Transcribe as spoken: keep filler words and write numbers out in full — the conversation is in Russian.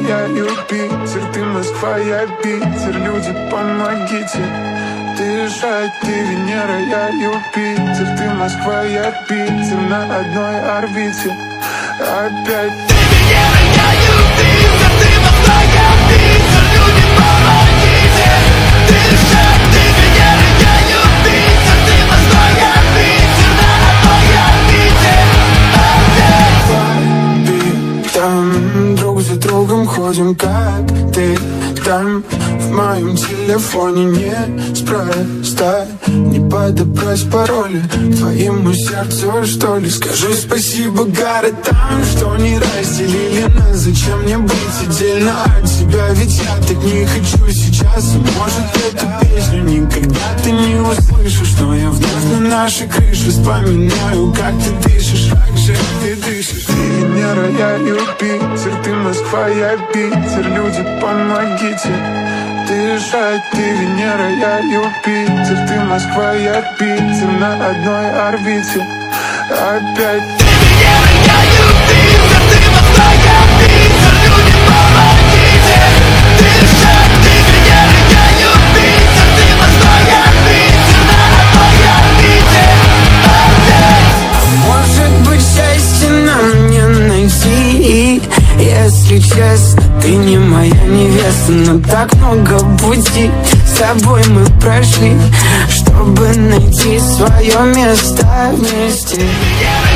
я Юпитер, ты Москва, я Питер. Люди, помогите дышать. Ты Венера, я Юпитер, ты Москва, я Питер. На одной орбите опять. Ты Венера, я Юпитер, ты Москва, я Питер. Люди, помогите дышать. Ты Венера, я Юпитер, ты Москва, я Питер. На одной орбите опять. Там друг за другом ходим, как ты там. В моем телефоне не спроста не подобрать пароли к твоему сердцу, что ли. Скажу спасибо городам, что не разделили нас. Зачем мне быть отдельно от тебя? Ведь я так не хочу сейчас. Может, эту песню никогда ты не услышишь, но я вновь на нашей крыше вспоминаю, как ты дышишь, как же ты дышишь. Ты Венера, я Юпитер, ты Москва, я Питер. Люди, помогите дышать. Ты Венера, я Юпитер, ты Москва, я Питер. На одной орбите опять. Ты Венера, я Юпитер, ты Москва, я Питер. Люди, помогите дышать. Ты Венера, я Юпитер, ты Москва, я Питер. На одной орбите опять. Может быть, счастье нам не найти. Если честно, ты не моя невеста, но так много пути с тобой мы прошли, чтобы найти свое место вместе.